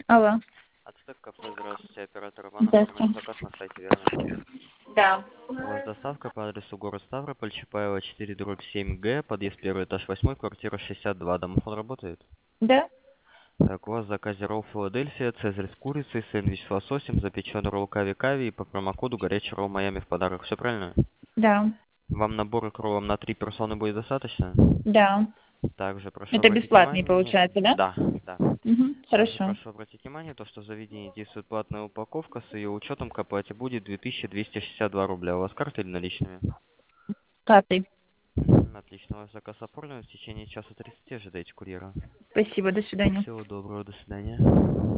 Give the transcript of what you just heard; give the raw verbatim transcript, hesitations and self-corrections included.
Алло. Ацтек кафе, здравствуйте, оператор Иван, оформляем Здравствуйте. заказ на сайте, верно? Да. У вас доставка по адресу город Ставрополь, Чапаева четыре, дробь семь Г, подъезд первый этаж восьмой, квартира шестьдесят два. Домофон работает? Да? Так, у вас в заказе ролл Филадельфия, цезарь с курицей, сэндвич с лососем, запеченный ролл кави-кави и по промокоду горячий ролл Майами в подарок. Все правильно? Да. Вам набор к роллам на три персоны будет достаточно? Да. Также прошу Это обратить бесплатный внимание... получается, да? Да, да. Угу. Также Хорошо. прошу обратить внимание, то, что в заведении действует платная упаковка, с ее учетом к оплате будет две тысячи двести шестьдесят два рубля. У вас карта или наличными? Картой. М, Отлично, ваш заказ оформлен. В течение часа тридцати ожидайте курьера. Спасибо, до свидания. Всего доброго, до свидания.